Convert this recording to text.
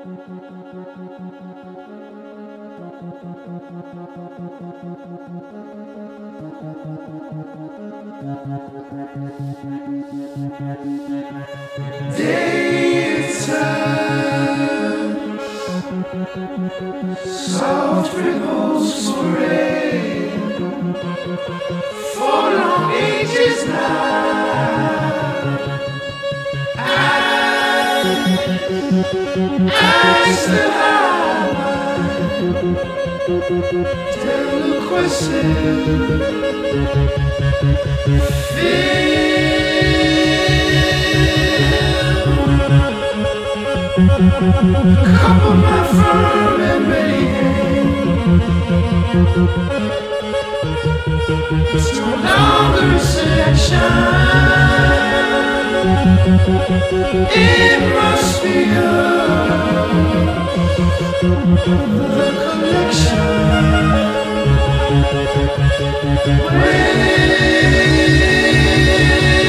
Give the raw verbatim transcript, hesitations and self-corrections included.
Daytime, soft ripples parade for long ages now. I, I still have my cup of my firm and ready it's no longer a selection. It must be the collection. When